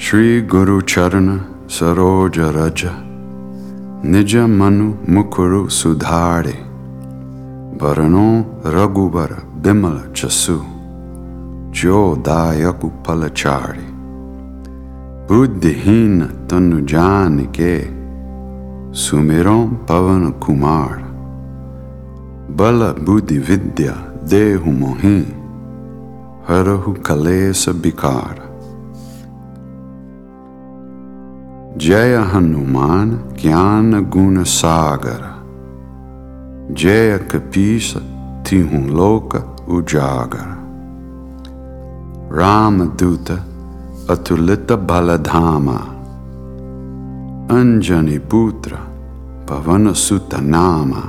श्री गुरु चरण सरोज रज निज मनु मुकुरु सुधारे वरणो रघुबर बिमल जसु जो दायकु फल चारे। बुद्धिहीन तनु जान के सुमिरो पवन कुमार बल बुद्धि विद्या देहु मोहि हरहु कलेस विकार। जय हनुमान ज्ञान गुण सागर जय कपीस तिहु लोक उजागर। रामदूत अतुलित बल धामा अंजनी पुत्र पवन सुत नामा।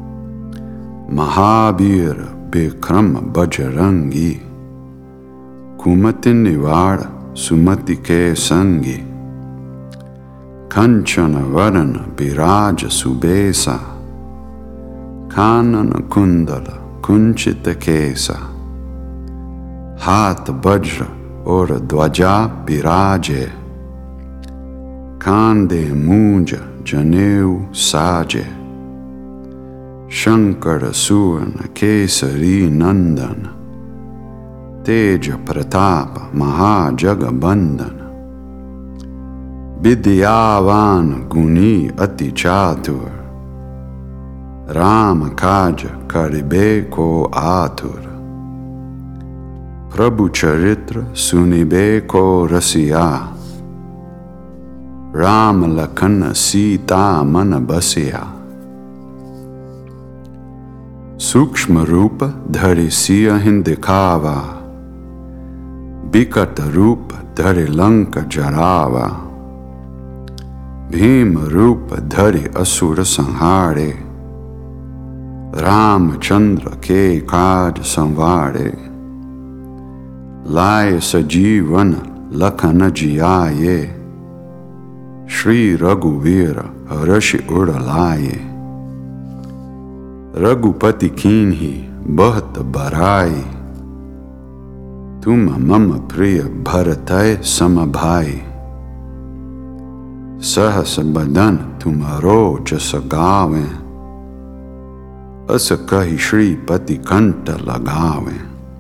महावीर विक्रम बजरंगी कुमति निवार सुमति के संगी। कंचन वरन विराज सुबेसा कानन कुंडल कुंचित केसा। हाथ वज्र और ध्वजा विराजे कांधे मूंज जनेऊ साजे। शंकर सुवन केसरी नंदन तेज प्रताप महाजगबंदन। विद्यावान गुणी अति चातुर राम काज करिबे को आतुर। प्रभु चरित्र सुनिबे को रसिया राम लखन सीता मन बसिया। सूक्ष्म रूप धरि सियहिं दिखावा बिकट रूप धरि लंक जरावा। भीम रूप धरि असुर संहारे रामचंद्र के काज संवारे। लाए सजीवन लखन जियाए श्री रघुवीर हर्षि उर लाए। रघुपति कीन्ही बहुत बड़ाई तुम मम प्रिय भरतय सम भाई। सहस बदन तुम्हारो जस गावे अस कहि श्रीपति कंठ लगावे।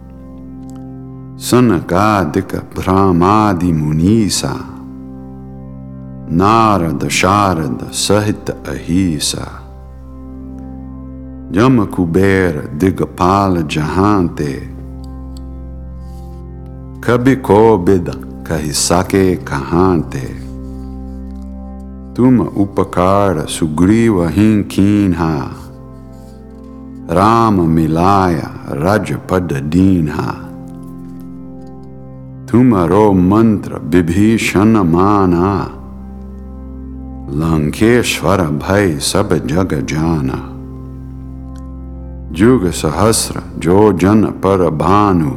सनकादिक ब्रह्मादि मुनीसा नारद शारद सहित अहिसा। जम कुबेर दिगपाल जहांते कभी कोबिद कहि सके कहांते। तुम उपकार सुग्रीव ही कीन्हा राम मिलाया राजपद दीन्हा। तुमरो मंत्र विभीषण माना लंकेश्वर भय सब जग जाना। जुग सहस्र जो जन पर भानु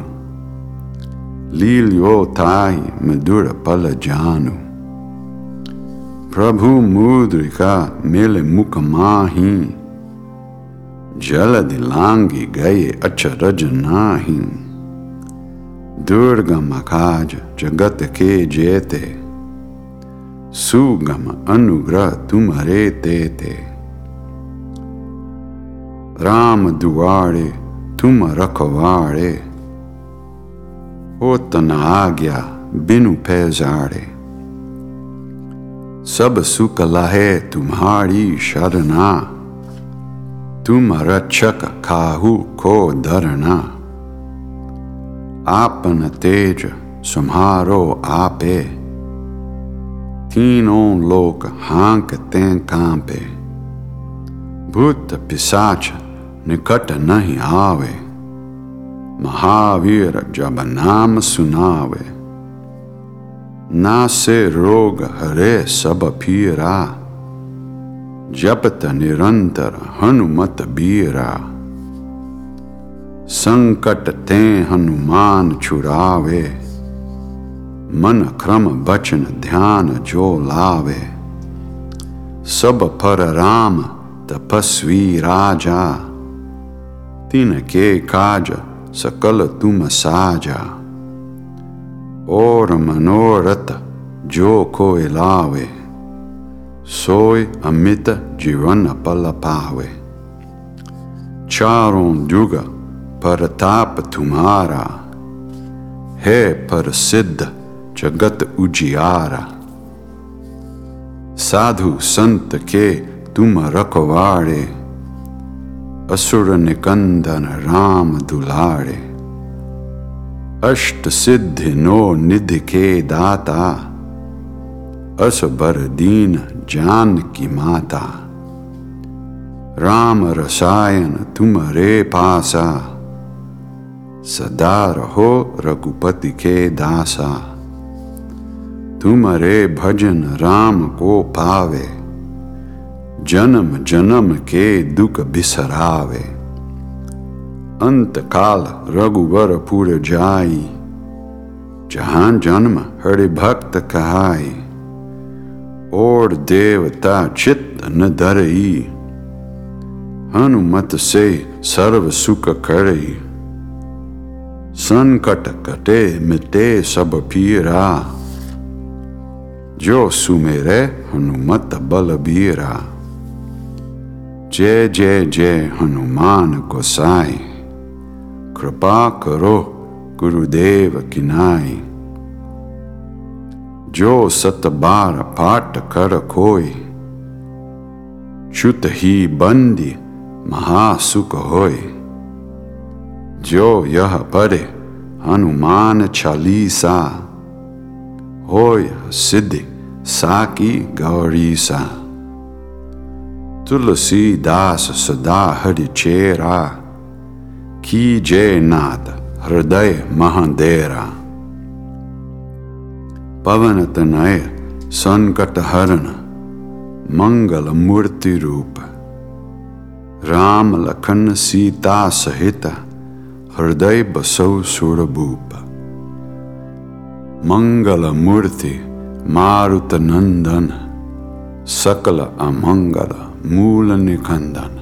लील्यो ताहि मधुर पल जानु। प्रभु मुद्रिका मिल मुख माही जलधि लांगी गए अचरज नाही। दुर्गम काज जगत के जेते सुगम अनुग्रह तुम्हारे तेते। राम दुआरे तुम रखवारे होत न आज्ञा बिनु पैजारे। सब सुख लहे तुम्हारी शरणा तुम रक्षक काहू को धरना। आपन तेज सम्हारो आपे तीनों लोक हांकते कांपे। भूत पिशाच निकट नहीं आवे महावीर जब नाम सुनावे। नासे रोग हरे सब पीरा जपत निरंतर हनुमत बीरा। संकट ते हनुमान छुड़ावे मन क्रम बचन ध्यान जो लावे। सब पर राम तपस्वी राजा तिनके काज सकल तुम साजा। और मनोरथ जो कोई लावे, सोई अमित जीवन पल पावे। चारों युग परताप तुम्हारा, है प्रसिद्ध जगत उजियारा। साधु संत के तुम रखवाड़े, असुर निकंदन राम दुलारे। अष्ट सिद्धि नो निधि के दाता, असबर दीन जान की माता। राम रसायन तुम्हारे पासा, सदा रहो रघुपति के दासा। तुम्हारे भजन राम को पावे, जन्म जन्म के दुख बिसरावे। अंत काल रघुवर पुर जाई, जहां जन्म हरि भक्त कहाई। और देवता चित्त न धरई, हनुमत से सर्व सुख करई। संकट कटे मिटे सब पीरा, जो सुमेरे हनुमत बलबीरा। जय जय जय हनुमान गोसाई, कृपा करो गुरुदेव की नाई। जो 7 बार पाठ कर कोई, छुत ही बंदी महासुख होय। जो यह पढ़े हनुमान चालीसा, होय सिद्धि साकी गौरीसा। तुलसीदास सदा हरि चेरा, कीजय नाथ हृदय महाडेरा। पवन तनय संकट हरण, मंगल मूर्ति रूप। राम लखन सीता सहित, हृदय बसौ सुरभूप। मंगल मूर्ति मारुत नंदन, सकल अमंगल मूल निकंदन।